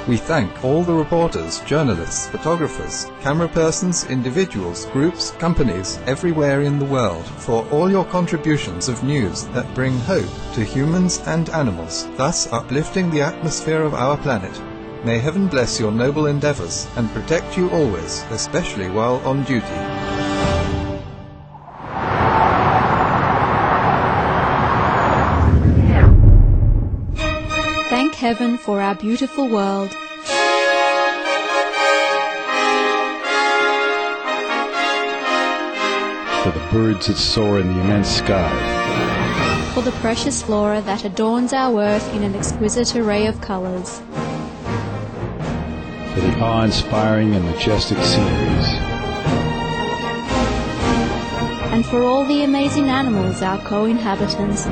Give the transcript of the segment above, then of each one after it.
We thank all the reporters, journalists, photographers, camera persons, individuals, groups, companies, everywhere in the world, for all your contributions of news that bring hope to humans and animals, thus uplifting the atmosphere of our planet. May heaven bless your noble endeavors and protect you always, especially while on duty. Thank heaven for our beautiful world. For the birds that soar in the immense sky. For the precious flora that adorns our earth in an exquisite array of colors. For the awe-inspiring and majestic sceneries. And for all the amazing animals, our co-inhabitants,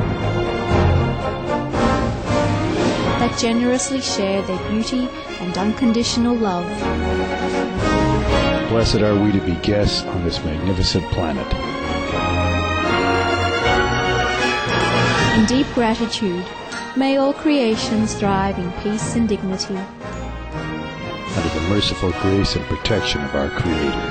that generously share their beauty and unconditional love. Blessed are we to be guests on this magnificent planet. In deep gratitude, may all creations thrive in peace and dignity. Under the merciful grace and protection of our Creator.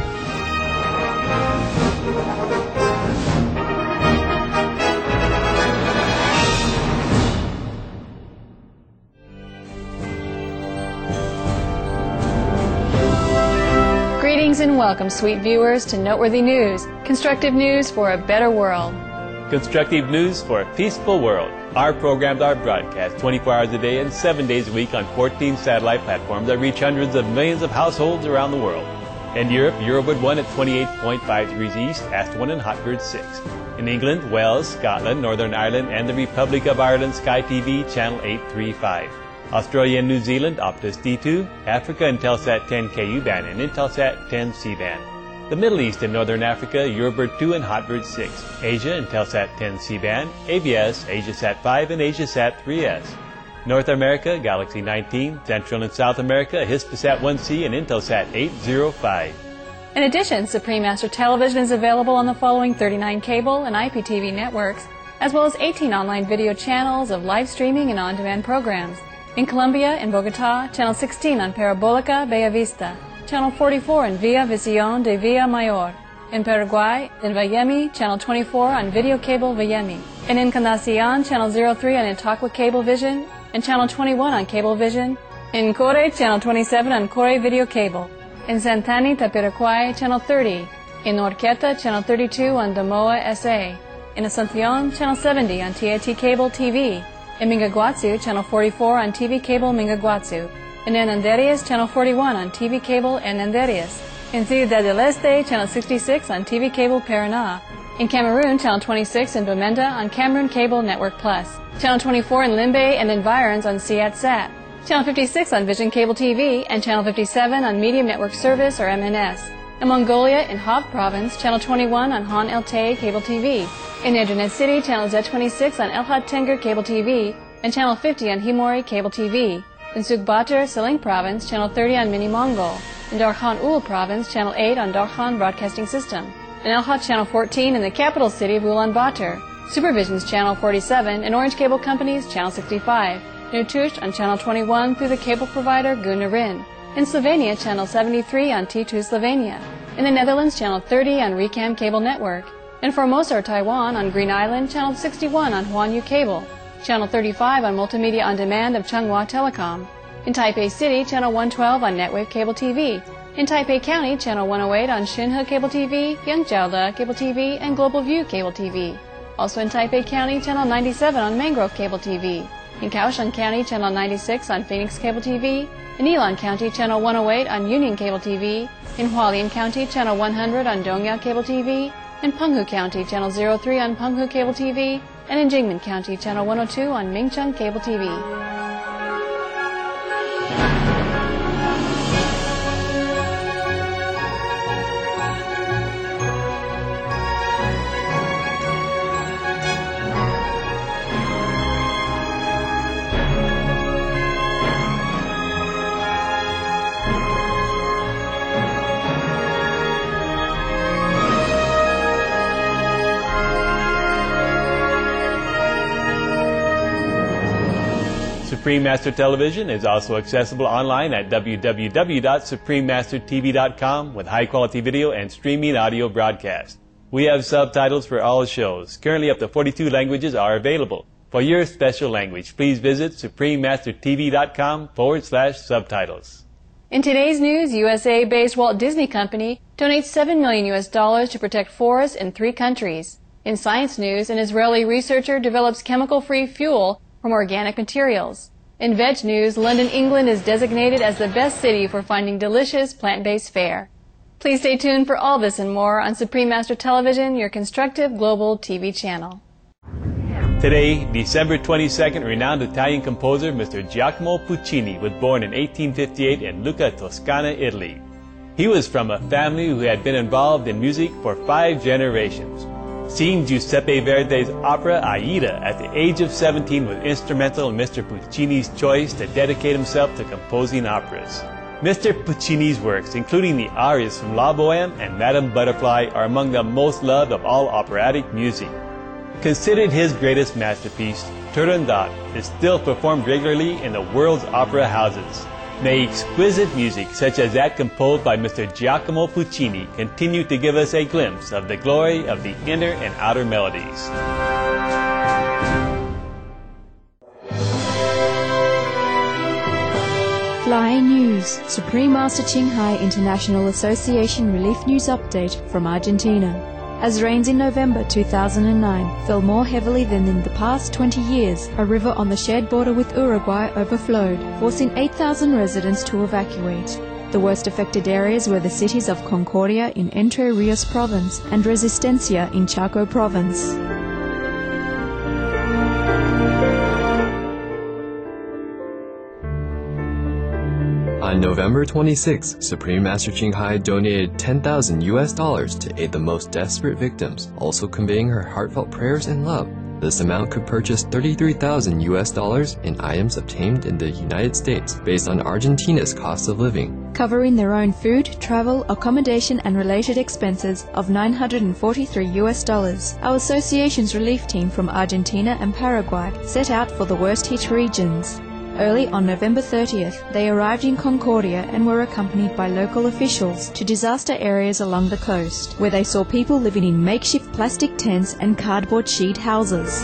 Greetings and welcome, sweet viewers, to Noteworthy News, constructive news for a better world. Constructive news for a peaceful world. Our programs are broadcast 24 hours a day and 7 days a week on 14 satellite platforms that reach hundreds of millions of households around the world. In Europe, Eurowood 1 at 28.5 degrees east, Ast 1 and Hotbird 6. In England, Wales, Scotland, Northern Ireland, and the Republic of Ireland, Sky TV, channel 835. Australia and New Zealand, Optus D2, Africa, Intelsat 10 KU band, and Intelsat 10 C band. The Middle East and Northern Africa, Eurobird 2 and Hotbird 6. Asia, Intelsat 10 C band, ABS, AsiaSat 5, and AsiaSat 3S. North America, Galaxy 19, Central and South America, Hispasat 1C, and Intelsat 805. In addition, Supreme Master Television is available on the following 39 cable and IPTV networks, as well as 18 online video channels of live streaming and on-demand programs. In Colombia, in Bogotá, Channel 16 on Parabólica Bella Vista, Channel 44 in Via Visión de Villa Mayor. In Paraguay, in Vallemi, Channel 24 on Video Cable Vallemi. In Encarnación, Channel 03 on Itaqua Cablevision, and Channel 21 on Cablevision. In Core, Channel 27 on Core Video Cable. In Santani, Tapiraquay, Channel 30. In Norqueta, Channel 32 on Damoa SA. In Asunción, Channel 70 on TAT Cable TV. In Mingaguatsu, Channel 44 on TV Cable Mingaguatsu. In Ananderias, Channel 41 on TV Cable Ananderias. In Ciudad del Este, Channel 66 on TV Cable Paraná. In Cameroon, Channel 26 in Bamenda on Cameroon Cable Network Plus. Channel 24 in Limbe and Environs on Siatsat. Channel 56 on Vision Cable TV and Channel 57 on Medium Network Service or MNS. In Mongolia, in Hof Province, Channel 21 on Han El Tay Cable TV. In Internet City, Channel Z26 on El Had Tenger Cable TV and Channel 50 on Himori Cable TV. In Sugbater, Siling Province, Channel 30 on Mini Mongol. In Darkhan Ul Province, Channel 8 on Darkhan Broadcasting System. In El Had, Channel 14 in the capital city of Ulaanbaatar. Supervision's Channel 47 and Orange Cable Company's Channel 65. In Utrecht on Channel 21 through the cable provider Gunarin. In Slovenia, Channel 73 on T2 Slovenia. In the Netherlands, Channel 30 on Recam Cable Network. In Formosa or Taiwan on Green Island, Channel 61 on Huanyu Cable. Channel 35 on Multimedia On Demand of Changhua Telecom. In Taipei City, Channel 112 on Netwave Cable TV. In Taipei County, Channel 108 on Xinhe Cable TV, Yangjiaode Cable TV, and Global View Cable TV. Also in Taipei County, Channel 97 on Mangrove Cable TV. In Kaohsiung County, Channel 96 on Phoenix Cable TV. In Yilan County, Channel 108 on Union Cable TV. In Hualien County, Channel 100 on Dongyao Cable TV. In Penghu County, Channel 03 on Penghu Cable TV. And in Jingmen County, Channel 102 on Mingcheng Cable TV. Supreme Master Television is also accessible online at www.suprememastertv.com with high-quality video and streaming audio broadcast. We have subtitles for all shows. Currently up to 42 languages are available. For your special language, please visit suprememastertv.com/subtitles. In today's news, USA-based Walt Disney Company donates $7 million to protect forests in 3 countries. In science news, an Israeli researcher develops chemical-free fuel from organic materials. In veg news, London, England is designated as the best city for finding delicious plant-based fare. Please stay tuned for all this and more on Supreme Master Television, your constructive global TV channel. Today, December 22nd, renowned Italian composer Mr. Giacomo Puccini was born in 1858 in Lucca, Toscana, Italy. He was from a family who had been involved in music for 5 generations. Seeing Giuseppe Verdi's opera Aida at the age of 17 was instrumental in Mr. Puccini's choice to dedicate himself to composing operas. Mr. Puccini's works, including the arias from La Boheme and Madame Butterfly, are among the most loved of all operatic music. Considered his greatest masterpiece, Turandot is still performed regularly in the world's opera houses. May exquisite music such as that composed by Mr. Giacomo Puccini continue to give us a glimpse of the glory of the inner and outer melodies. Flying News, Supreme Master Ching Hai International Association Relief News Update from Argentina. As rains in November 2009 fell more heavily than in the past 20 years, a river on the shared border with Uruguay overflowed, forcing 8,000 residents to evacuate. The worst affected areas were the cities of Concordia in Entre Rios Province and Resistencia in Chaco Province. On November 26, Supreme Master Ching Hai donated $10,000 to aid the most desperate victims, also conveying her heartfelt prayers and love. This amount could purchase $33,000 in items obtained in the United States based on Argentina's cost of living, covering their own food, travel, accommodation and related expenses of $943. Our association's relief team from Argentina and Paraguay set out for the worst hit regions. Early on November 30th, they arrived in Concordia and were accompanied by local officials to disaster areas along the coast, where they saw people living in makeshift plastic tents and cardboard sheet houses.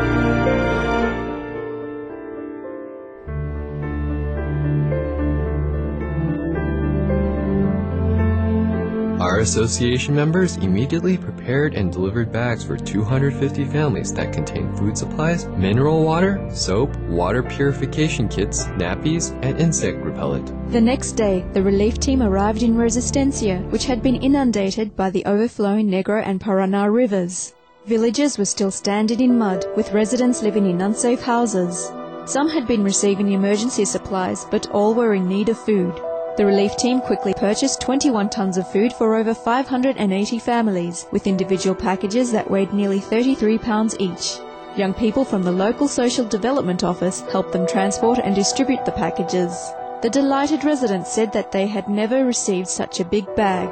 Our association members immediately prepared and delivered bags for 250 families that contained food supplies, mineral water, soap, water purification kits, nappies, and insect repellent. The next day, the relief team arrived in Resistencia, which had been inundated by the overflowing Negro and Paraná rivers. Villages were still standing in mud, with residents living in unsafe houses. Some had been receiving emergency supplies, but all were in need of food. The relief team quickly purchased 21 tons of food for over 580 families, with individual packages that weighed nearly 33 pounds each. Young people from the local social development office helped them transport and distribute the packages. The delighted residents said that they had never received such a big bag.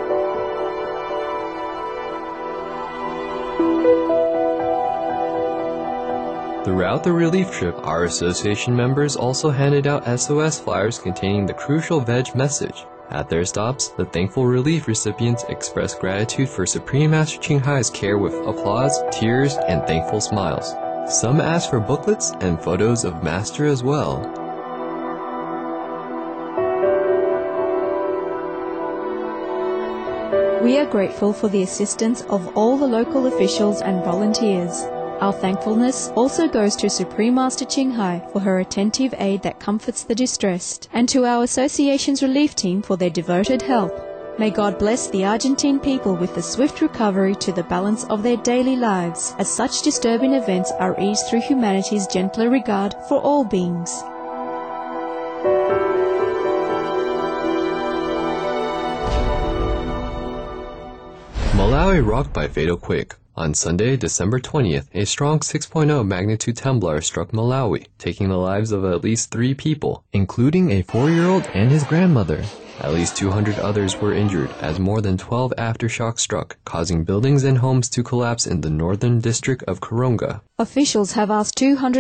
Throughout the relief trip, our association members also handed out SOS flyers containing the crucial veg message. At their stops, the thankful relief recipients expressed gratitude for Supreme Master Ching Hai's care with applause, tears, and thankful smiles. Some asked for booklets and photos of Master as well. We are grateful for the assistance of all the local officials and volunteers. Our thankfulness also goes to Supreme Master Ching Hai for her attentive aid that comforts the distressed, and to our association's relief team for their devoted help. May God bless the Argentine people with the swift recovery to the balance of their daily lives, as such disturbing events are eased through humanity's gentler regard for all beings. Malawi rocked by fatal quake. On Sunday, December 20th, a strong 6.0 magnitude trembler struck Malawi, taking the lives of at least 3 people, including a 4-year-old and his grandmother. At least 200 others were injured as more than 12 aftershocks struck, causing buildings and homes to collapse in the northern district of Karonga. Officials have asked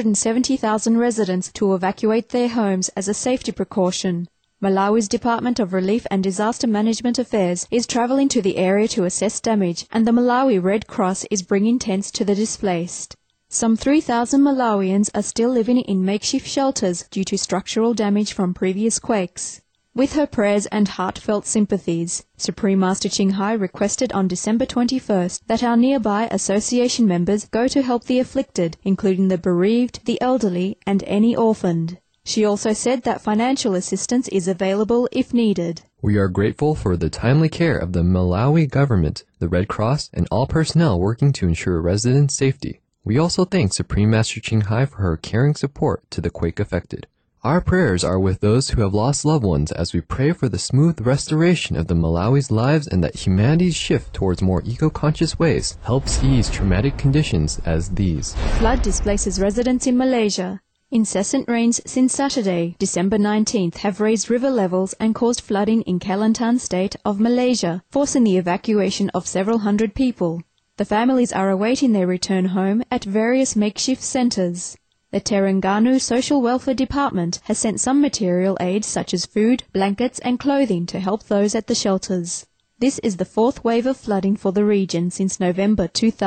270,000 residents to evacuate their homes as a safety precaution. Malawi's Department of Relief and Disaster Management Affairs is traveling to the area to assess damage, and the Malawi Red Cross is bringing tents to the displaced. Some 3,000 Malawians are still living in makeshift shelters due to structural damage from previous quakes. With her prayers and heartfelt sympathies, Supreme Master Ching Hai requested on December 21st that our nearby association members go to help the afflicted, including the bereaved, the elderly, and any orphaned. She also said that financial assistance is available if needed. We are grateful for the timely care of the Malawi government, the Red Cross, and all personnel working to ensure residents' safety. We also thank Supreme Master Ching Hai for her caring support to the quake affected. Our prayers are with those who have lost loved ones as we pray for the smooth restoration of the Malawi's lives and that humanity's shift towards more eco-conscious ways helps ease traumatic conditions as these. Flood displaces residents in Malaysia. Incessant rains since Saturday, December 19th, have raised river levels and caused flooding in Kelantan state of Malaysia, forcing the evacuation of several hundred people. The families are awaiting their return home at various makeshift centres. The Terengganu Social Welfare Department has sent some material aid such as food, blankets and clothing to help those at the shelters. This is the fourth wave of flooding for the region since November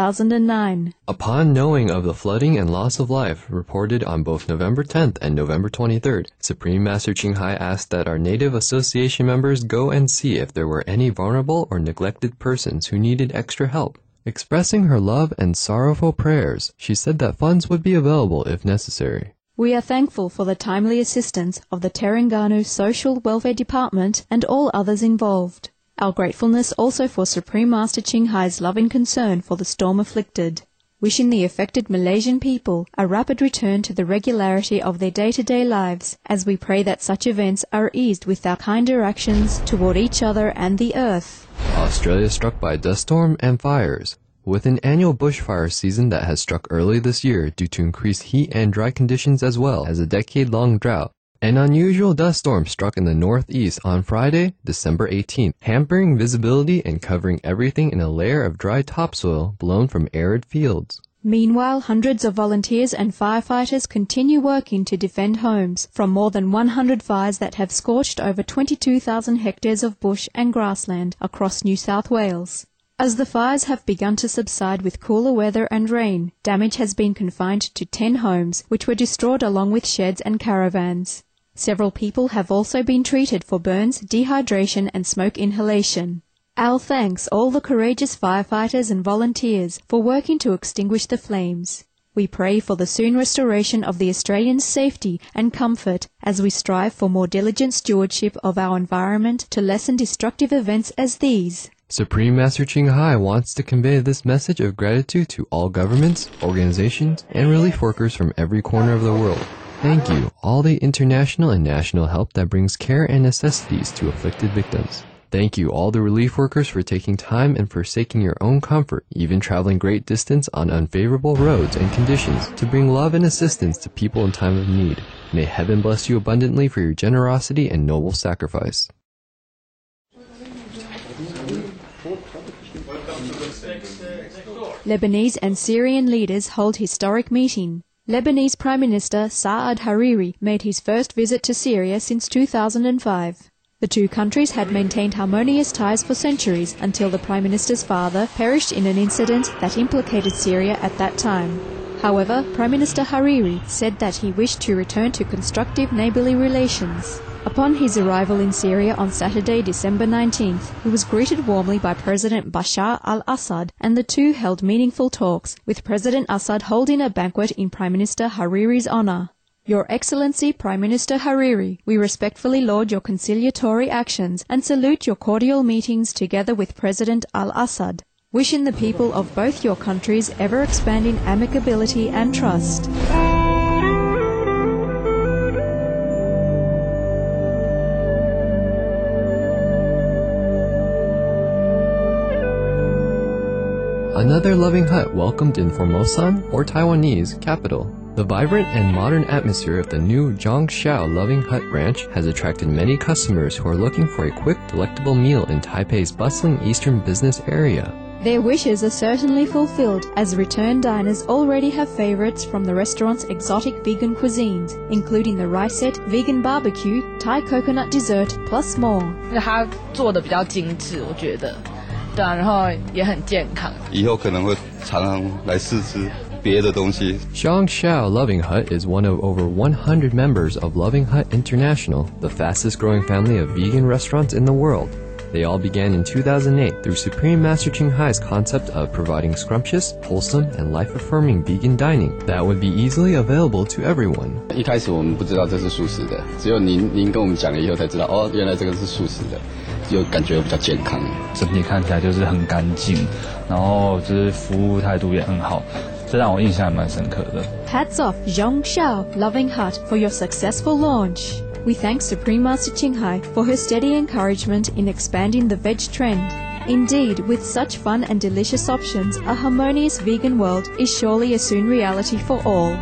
2009. Upon knowing of the flooding and loss of life reported on both November 10th and November 23rd, Supreme Master Ching Hai asked that our Native Association members go and see if there were any vulnerable or neglected persons who needed extra help. Expressing her love and sorrowful prayers, she said that funds would be available if necessary. We are thankful for the timely assistance of the Terengganu Social Welfare Department and all others involved. Our gratefulness also for Supreme Master Ching Hai's loving concern for the storm afflicted. Wishing the affected Malaysian people a rapid return to the regularity of their day-to-day lives, as we pray that such events are eased with our kinder actions toward each other and the earth. Australia struck by dust storm and fires. With an annual bushfire season that has struck early this year due to increased heat and dry conditions as well as a decade-long drought, an unusual dust storm struck in the northeast on Friday, December 18th, hampering visibility and covering everything in a layer of dry topsoil blown from arid fields. Meanwhile, hundreds of volunteers and firefighters continue working to defend homes from more than 100 fires that have scorched over 22,000 hectares of bush and grassland across New South Wales. As the fires have begun to subside with cooler weather and rain, damage has been confined to 10 homes, which were destroyed along with sheds and caravans. Several people have also been treated for burns, dehydration and smoke inhalation. Our thanks all the courageous firefighters and volunteers for working to extinguish the flames. We pray for the soon restoration of the Australians' safety and comfort as we strive for more diligent stewardship of our environment to lessen destructive events as these. Supreme Master Ching Hai wants to convey this message of gratitude to all governments, organizations, and relief workers from every corner of the world. Thank you, all the international and national help that brings care and necessities to afflicted victims. Thank you, all the relief workers, for taking time and forsaking your own comfort, even traveling great distance on unfavorable roads and conditions, to bring love and assistance to people in time of need. May heaven bless you abundantly for your generosity and noble sacrifice. Lebanese and Syrian leaders hold historic meeting. Lebanese Prime Minister Saad Hariri made his first visit to Syria since 2005. The two countries had maintained harmonious ties for centuries until the Prime Minister's father perished in an incident that implicated Syria at that time. However, Prime Minister Hariri said that he wished to return to constructive neighborly relations. Upon his arrival in Syria on Saturday, December 19th, he was greeted warmly by President Bashar al-Assad, and the two held meaningful talks, with President Assad holding a banquet in Prime Minister Hariri's honor. Your Excellency Prime Minister Hariri, we respectfully laud your conciliatory actions and salute your cordial meetings together with President al-Assad, wishing the people of both your countries ever-expanding amicability and trust. Another loving hut welcomed in Formosan, or Taiwanese, capital. The vibrant and modern atmosphere of the new Zhangshao Loving Hut branch has attracted many customers who are looking for a quick, delectable meal in Taipei's bustling eastern business area. Their wishes are certainly fulfilled, as return diners already have favorites from the restaurant's exotic vegan cuisines, including the rice set, vegan barbecue, Thai coconut dessert, plus more. 它做的比较精致，我觉得，对啊，然后也很健康。 以后可能会常常来试吃别的东西。 Zhangshao Loving Hut is one of over 100 members of Loving Hut International, the fastest growing family of vegan restaurants in the world. They all began in 2008 through Supreme Master Ching Hai's concept of providing scrumptious, wholesome, and life-affirming vegan dining that would be easily available to everyone. 一开始我们不知道这是素食的，只有您跟我们讲了以后才知道，哦，原来这个是素食的，就感觉比较健康。 整体看起来就是很干净，然后就是服务态度也很好，这让我印象蛮深刻的。 Hats off Zhangshao Loving Hut for your successful launch. We thank Supreme Master Ching Hai for her steady encouragement in expanding the veg trend. Indeed, with such fun and delicious options, a harmonious vegan world is surely a soon reality for all.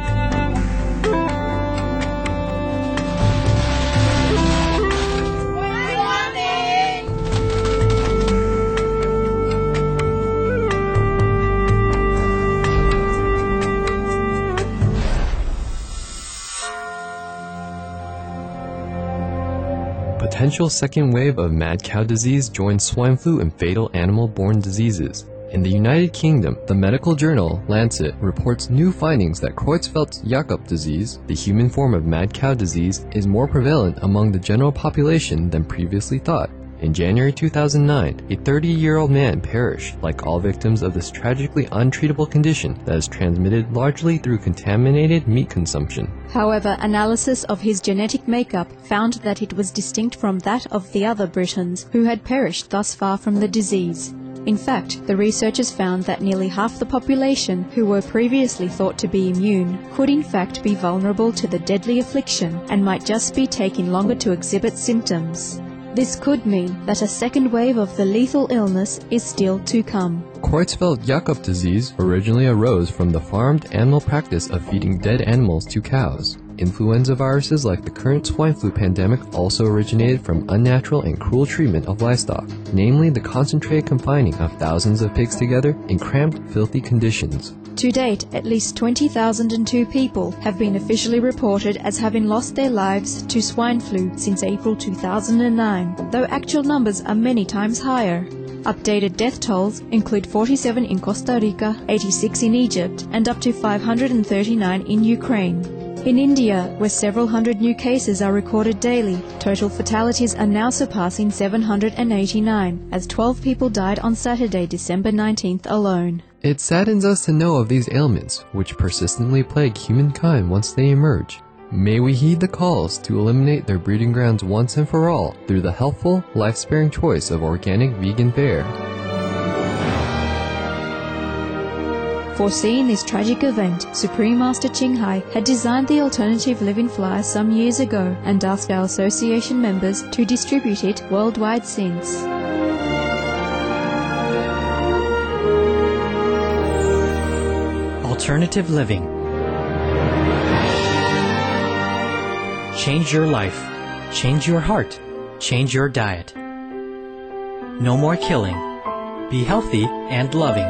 Potential second wave of mad cow disease joins swine flu and fatal animal-borne diseases. In the United Kingdom, the medical journal Lancet reports new findings that Creutzfeldt-Jakob disease, the human form of mad cow disease, is more prevalent among the general population than previously thought. In January 2009, a 30-year-old man perished, like all victims of this tragically untreatable condition that is transmitted largely through contaminated meat consumption. However, analysis of his genetic makeup found that it was distinct from that of the other Britons who had perished thus far from the disease. In fact, the researchers found that nearly half the population who were previously thought to be immune could in fact be vulnerable to the deadly affliction and might just be taking longer to exhibit symptoms. This could mean that a second wave of the lethal illness is still to come. Creutzfeldt-Jakob disease originally arose from the farmed animal practice of feeding dead animals to cows. Influenza viruses like the current swine flu pandemic also originated from unnatural and cruel treatment of livestock, namely the concentrated confining of thousands of pigs together in cramped, filthy conditions. To date, at least 20,002 people have been officially reported as having lost their lives to swine flu since April 2009, though actual numbers are many times higher. Updated death tolls include 47 in Costa Rica, 86 in Egypt, and up to 539 in Ukraine. In India, where several hundred new cases are recorded daily, total fatalities are now surpassing 789, as 12 people died on Saturday, December 19th alone. It saddens us to know of these ailments, which persistently plague humankind once they emerge. May we heed the calls to eliminate their breeding grounds once and for all through the healthful, life-sparing choice of organic vegan fare. Foreseeing this tragic event, Supreme Master Ching Hai had designed the alternative living flyer some years ago and asked our association members to distribute it worldwide since. Alternative living. Change your life. Change your heart. Change your diet. No more killing. Be healthy and loving.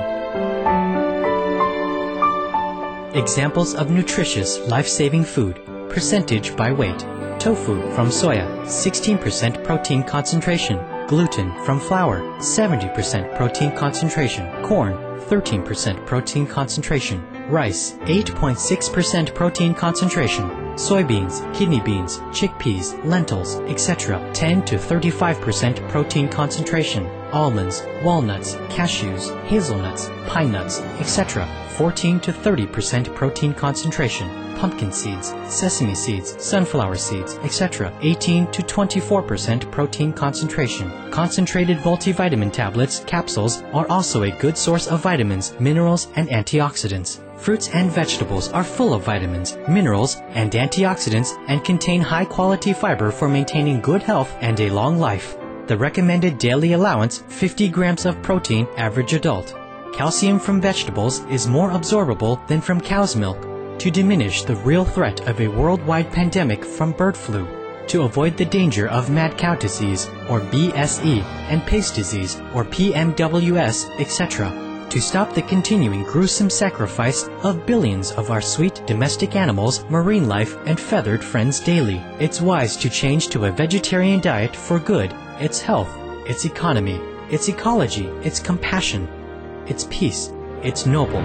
Examples of nutritious, life-saving food. Percentage by weight. Tofu from soya, 16% protein concentration. Gluten from flour, 70% protein concentration. Corn, 13% protein concentration. Rice, 8.6% protein concentration. Soybeans, kidney beans, chickpeas, lentils, etc. 10 to 35% protein concentration. Almonds, walnuts, cashews, hazelnuts, pine nuts, etc. 14 to 30% protein concentration. Pumpkin seeds, sesame seeds, sunflower seeds, etc. 18 to 24% protein concentration. Concentrated multivitamin tablets, capsules, are also a good source of vitamins, minerals, and antioxidants. Fruits and vegetables are full of vitamins, minerals, and antioxidants and contain high-quality fiber for maintaining good health and a long life. The recommended daily allowance, 50 grams of protein, average adult. Calcium from vegetables is more absorbable than from cow's milk. to diminish the real threat of a worldwide pandemic from bird flu, to avoid the danger of mad cow disease, or BSE, and paste disease, or PMWS, etc., to stop the continuing gruesome sacrifice of billions of our sweet domestic animals, marine life, and feathered friends daily. It's wise to change to a vegetarian diet for good, its health, its economy, its ecology, its compassion, its peace, its noble.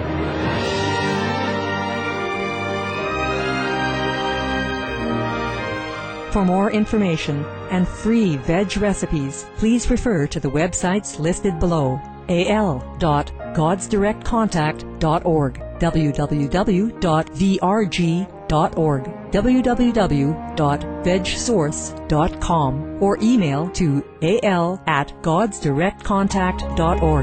For more information and free veg recipes, please refer to the websites listed below: al.godsdirectcontact.org, www.vrg.org, www.vegsource.com, or email to al@godsdirectcontact.org.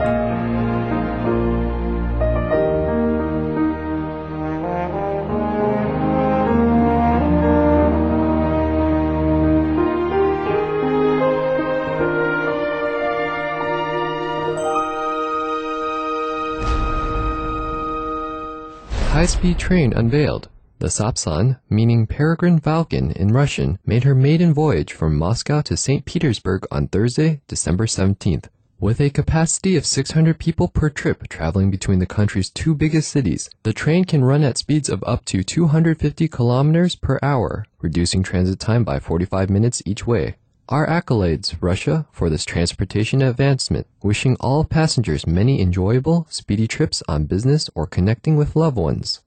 High-speed train unveiled. The Sapsan, meaning peregrine falcon in Russian, made her maiden voyage from Moscow to St. Petersburg on Thursday, December 17th. With a capacity of 600 people per trip traveling between the country's two biggest cities, the train can run at speeds of up to 250 kilometers per hour, reducing transit time by 45 minutes each way. Our accolades, Russia, for this transportation advancement, wishing all passengers many enjoyable, speedy trips on business or connecting with loved ones.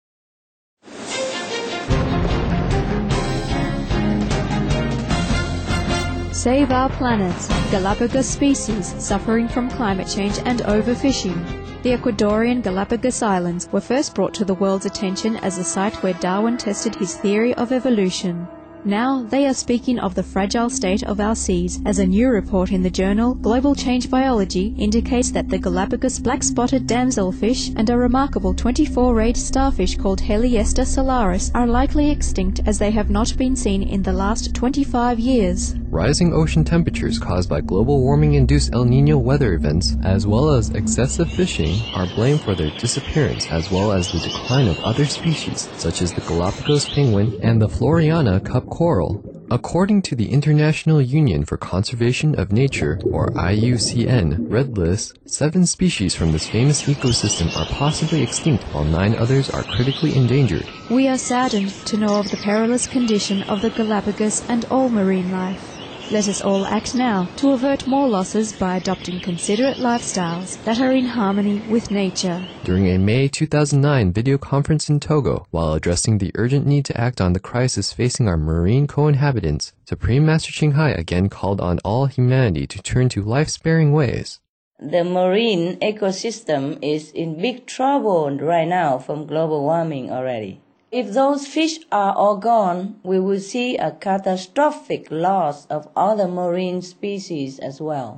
Save our planet. Galapagos species suffering from climate change and overfishing. The Ecuadorian Galapagos Islands were first brought to the world's attention as a site where Darwin tested his theory of evolution. Now they are speaking of the fragile state of our seas, as a new report in the journal Global Change Biology indicates that the Galapagos black-spotted damselfish and a remarkable 24-rayed starfish called Heliester solaris are likely extinct, as they have not been seen in the last 25 years. Rising ocean temperatures caused by global warming-induced El Niño weather events, as well as excessive fishing, are blamed for their disappearance, as well as the decline of other species, such as the Galapagos penguin and the Floriana cup coral. According to the International Union for Conservation of Nature, or IUCN, Red List, 7 species from this famous ecosystem are possibly extinct, while 9 others are critically endangered. We are saddened to know of the perilous condition of the Galapagos and all marine life. Let us all act now to avert more losses by adopting considerate lifestyles that are in harmony with nature. During a May 2009 video conference in Togo, while addressing the urgent need to act on the crisis facing our marine co-inhabitants, Supreme Master Ching Hai again called on all humanity to turn to life-sparing ways. The marine ecosystem is in big trouble right now from global warming already. If those fish are all gone, we will see a catastrophic loss of other marine species as well.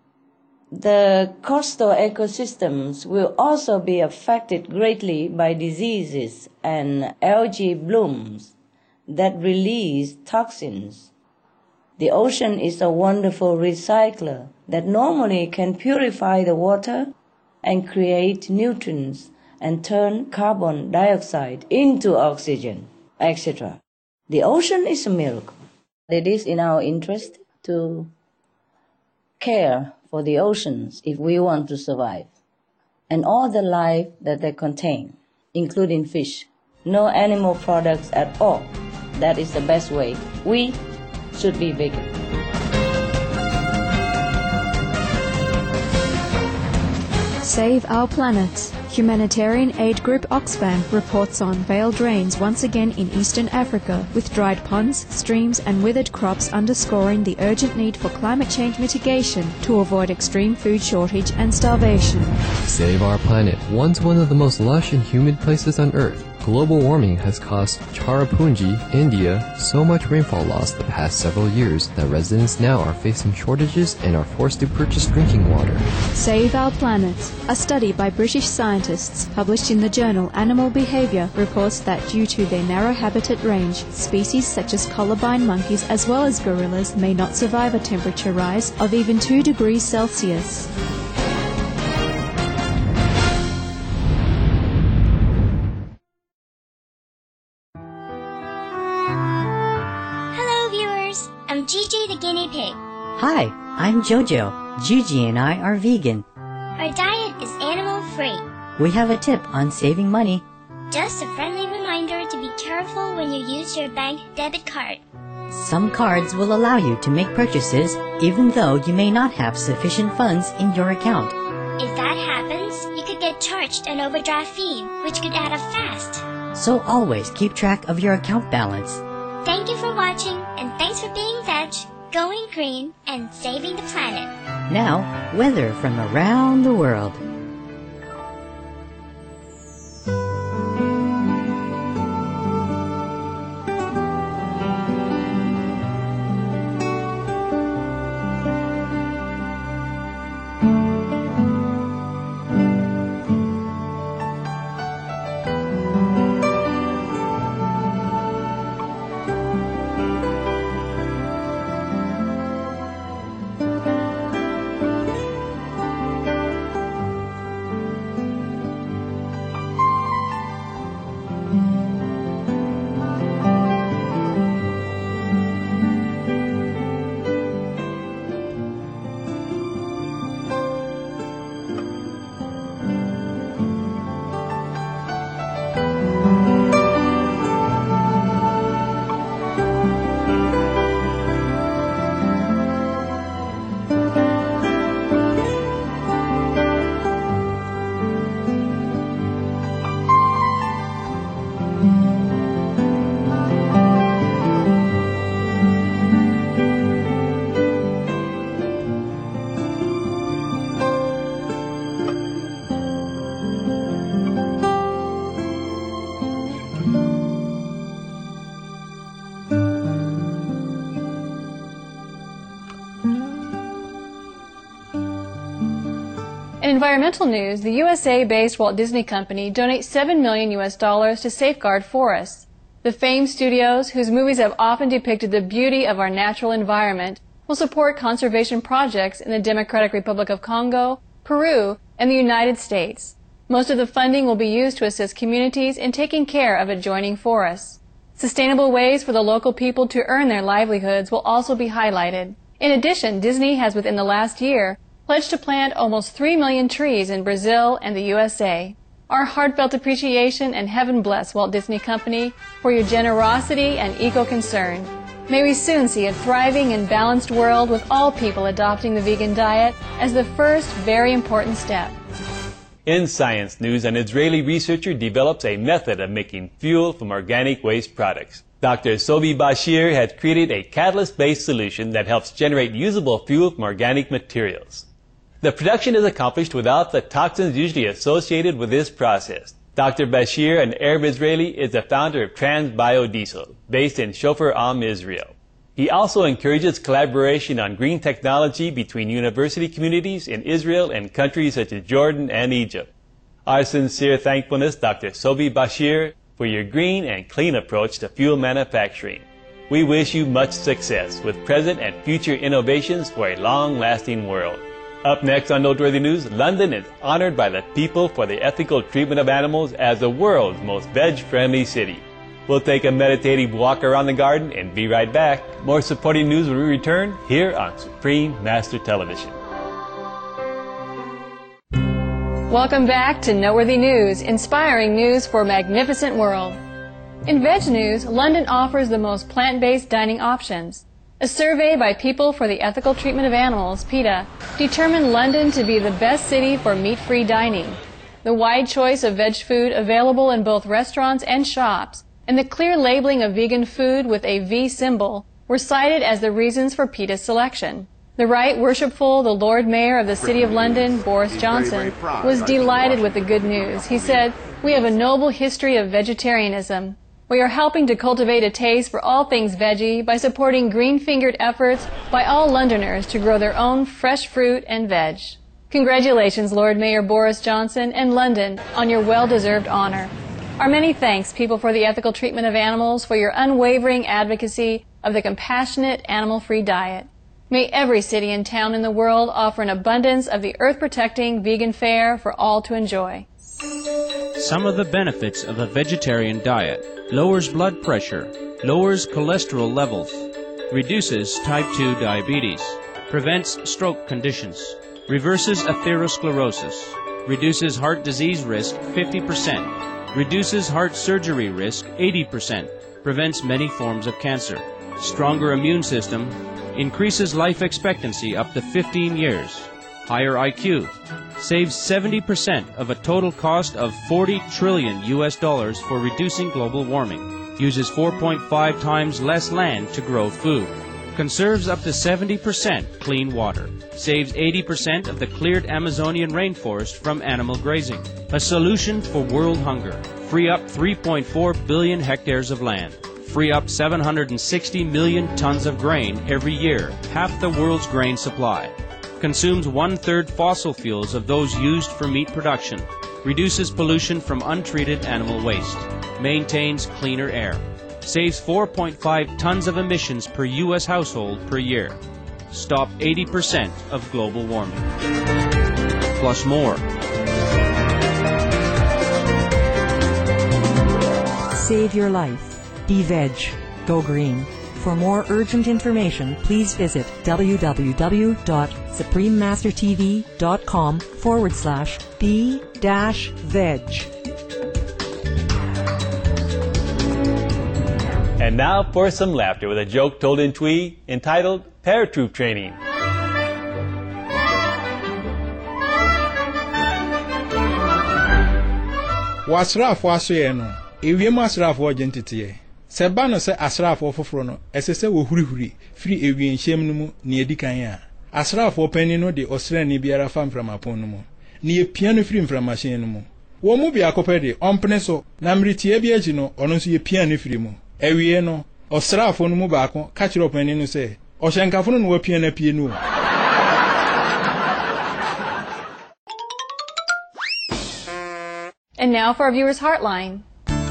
The coastal ecosystems will also be affected greatly by diseases and algae blooms that release toxins. The ocean is a wonderful recycler that normally can purify the water and create nutrients and turn carbon dioxide into oxygen, etc. The ocean is a miracle. It is in our interest to care for the oceans if we want to survive, and all the life that they contain, including fish. No animal products at all. That is the best way. We should be vegan. Save our planet. Humanitarian aid group Oxfam reports on veiled rains once again in eastern Africa, with dried ponds, streams and withered crops underscoring the urgent need for climate change mitigation to avoid extreme food shortage and starvation. Save our planet. Once one of the most lush and humid places on Earth, global warming has caused Cherrapunji, India, so much rainfall loss the past several years that residents now are facing shortages and are forced to purchase drinking water. Save our planet. A study by British scientists published in the journal Animal Behaviour reports that due to their narrow habitat range, species such as columbine monkeys as well as gorillas may not survive a temperature rise of even 2 degrees Celsius. Gigi the guinea pig. Hi, I'm Jojo. Gigi and I are vegan. Our diet is animal-free. We have a tip on saving money. Just a friendly reminder to be careful when you use your bank debit card. Some cards will allow you to make purchases even though you may not have sufficient funds in your account. If that happens, you could get charged an overdraft fee, which could add up fast. So always keep track of your account balance. Thank you for watching, and thanks for being veg, going green, and saving the planet. Now, weather from around the world. In environmental news, the USA-based Walt Disney Company donates $7 million to safeguard forests. The famed studios, whose movies have often depicted the beauty of our natural environment, will support conservation projects in the Democratic Republic of Congo, Peru, and the United States. Most of the funding will be used to assist communities in taking care of adjoining forests. Sustainable ways for the local people to earn their livelihoods will also be highlighted. In addition, Disney has within the last year pledged to plant almost 3 million trees in Brazil and the USA. Our heartfelt appreciation and heaven bless Walt Disney Company for your generosity and eco-concern. May we soon see a thriving and balanced world with all people adopting the vegan diet as the first very important step. In science news, an Israeli researcher develops a method of making fuel from organic waste products. Dr. Sobi Bashir has created a catalyst-based solution that helps generate usable fuel from organic materials. The production is accomplished without the toxins usually associated with this process. Dr. Bashir, an Arab Israeli, is the founder of Trans Biodiesel, based in Shofar Am, Israel. He also encourages collaboration on green technology between university communities in Israel and countries such as Jordan and Egypt. Our sincere thankfulness, Dr. Sobi Bashir, for your green and clean approach to fuel manufacturing. We wish you much success with present and future innovations for a long-lasting world. Up next on Noteworthy News, London is honored by the people for the ethical treatment of animals as the world's most veg-friendly city. We'll take a meditative walk around the garden and be right back. More supporting news when we return here on Supreme Master Television. Welcome back to Noteworthy News, inspiring news for a magnificent world. In veg news, London offers the most plant-based dining options. A survey by People for the Ethical Treatment of Animals, PETA, determined London to be the best city for meat-free dining. The wide choice of veg food available in both restaurants and shops, and the clear labeling of vegan food with a V symbol were cited as the reasons for PETA's selection. The Right Worshipful, the Lord Mayor of the City of London, Boris Johnson, was delighted with the good news. He said, "We have a noble history of vegetarianism. We are helping to cultivate a taste for all things veggie by supporting green-fingered efforts by all Londoners to grow their own fresh fruit and veg." Congratulations, Lord Mayor Boris Johnson and London, on your well-deserved honor. Our many thanks, People for the Ethical Treatment of Animals, for your unwavering advocacy of the compassionate, animal-free diet. May every city and town in the world offer an abundance of the earth-protecting vegan fare for all to enjoy. Some of the benefits of a vegetarian diet: lowers blood pressure, lowers cholesterol levels, reduces type 2 diabetes, prevents stroke conditions, reverses atherosclerosis, reduces heart disease risk 50%, reduces heart surgery risk 80%, prevents many forms of cancer, stronger immune system, increases life expectancy up to 15 years, higher IQ, saves 70% of a total cost of $40 trillion for reducing global warming, uses 4.5 times less land to grow food, conserves up to 70% clean water, saves 80% of the cleared Amazonian rainforest from animal grazing, a solution for world hunger, free up 3.4 billion hectares of land, free up 760 million tons of grain every year, half the world's grain supply, consumes 1/3 fossil fuels of those used for meat production, reduces pollution from untreated animal waste, maintains cleaner air, saves 4.5 tons of emissions per U.S. household per year, stop 80% of global warming, plus more. Save your life. Be veg. Go green. For more urgent information, please visit www.suprememastertv.com/be-veg. And now for some laughter with a joke told in Twi entitled Paratroop Training. Wasrafo asoye no, ewiem asrafo agentete. Seba no se asrafo foforo no, esese wo hurihuri firi ewienhyem no mu ne edikan a. Asrafo pani no de osrani biara fa mframapon no mu. Ne epia no firi mframashen no mu. Wo mu bia kopede ompene so na mritie bia gi no, ono so ye pia no firi mu. Ewie no, osrafo no mu baako ka kire opani no se, ohyenkafo no wa pia na pie no. And now for our viewers' Heartline.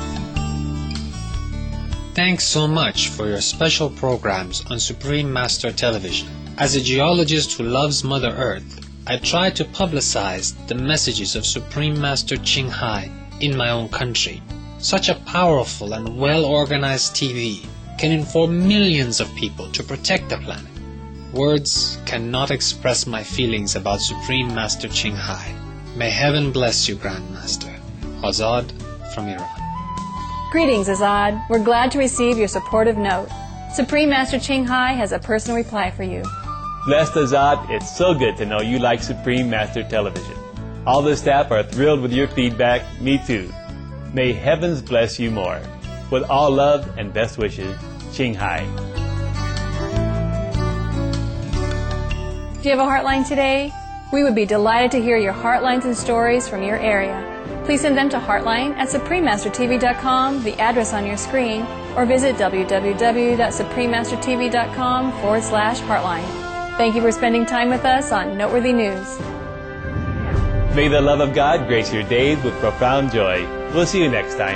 Thanks so much for your special programs on Supreme Master Television. As a geologist who loves Mother Earth, I try to publicize the messages of Supreme Master Ching Hai in my own country. Such a powerful and well-organized TV can inform millions of people to protect the planet. Words cannot express my feelings about Supreme Master Ching Hai. May heaven bless you, Grandmaster. Azad from Iran. Greetings, Azad. We're glad to receive your supportive note. Supreme Master Ching Hai has a personal reply for you. Blessed Azad, it's so good to know you like Supreme Master Television. All the staff are thrilled with your feedback. Me too. May heavens bless you more. With all love and best wishes, Ching Hai. Do you have a Heartline today? We would be delighted to hear your Heartlines and stories from your area. Please send them to heartline@suprememastertv.com, the address on your screen, or visit www.suprememastertv.com/heartline. Thank you for spending time with us on Noteworthy News. May the love of God grace your days with profound joy. We'll see you next time.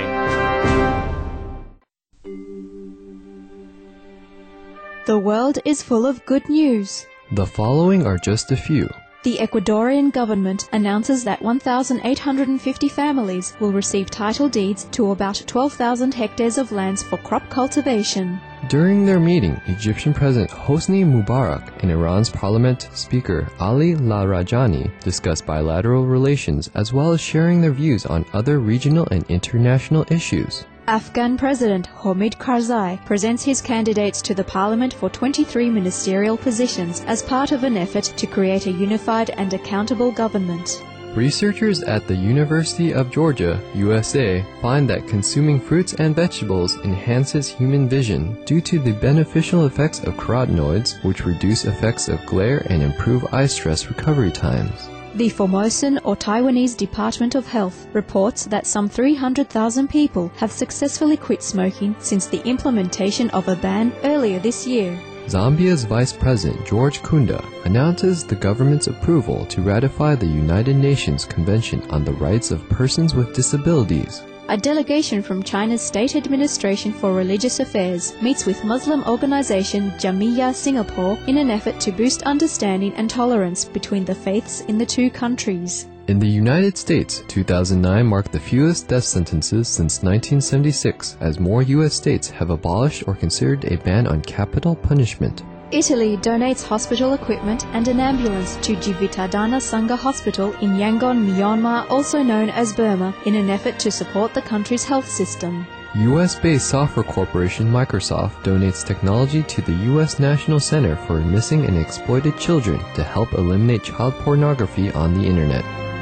The world is full of good news. The following are just a few. The Ecuadorian government announces that 1,850 families will receive title deeds to about 12,000 hectares of lands for crop cultivation. During their meeting, Egyptian President Hosni Mubarak and Iran's Parliament Speaker Ali Larijani discussed bilateral relations as well as sharing their views on other regional and international issues. Afghan President Hamid Karzai presents his candidates to the parliament for 23 ministerial positions as part of an effort to create a unified and accountable government. Researchers at the University of Georgia, USA, find that consuming fruits and vegetables enhances human vision due to the beneficial effects of carotenoids, which reduce effects of glare and improve eye stress recovery times. The Formosan or Taiwanese Department of Health reports that some 300,000 people have successfully quit smoking since the implementation of a ban earlier this year. Zambia's Vice President George Kunda announces the government's approval to ratify the United Nations Convention on the Rights of Persons with Disabilities. A delegation from China's State Administration for Religious Affairs meets with Muslim organization Jamia Singapore in an effort to boost understanding and tolerance between the faiths in the two countries. In the United States, 2009 marked the fewest death sentences since 1976, as more U.S. states have abolished or considered a ban on capital punishment. Italy donates hospital equipment and an ambulance to Jivitadana Sangha Hospital in Yangon, Myanmar, also known as Burma, in an effort to support the country's health system. U.S.-based software corporation Microsoft donates technology to the U.S. National Center for Missing and Exploited Children to help eliminate child pornography on the Internet.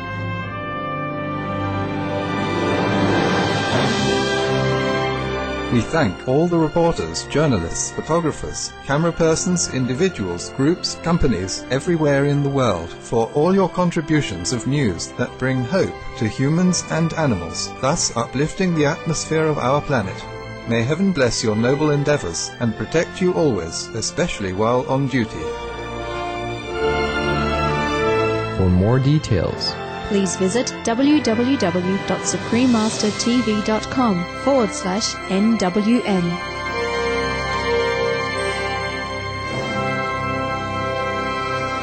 We thank all the reporters, journalists, photographers, camera persons, individuals, groups, companies, everywhere in the world for all your contributions of news that bring hope to humans and animals, thus uplifting the atmosphere of our planet. May heaven bless your noble endeavors and protect you always, especially while on duty. For more details, please visit www.suprememastertv.com/NWN.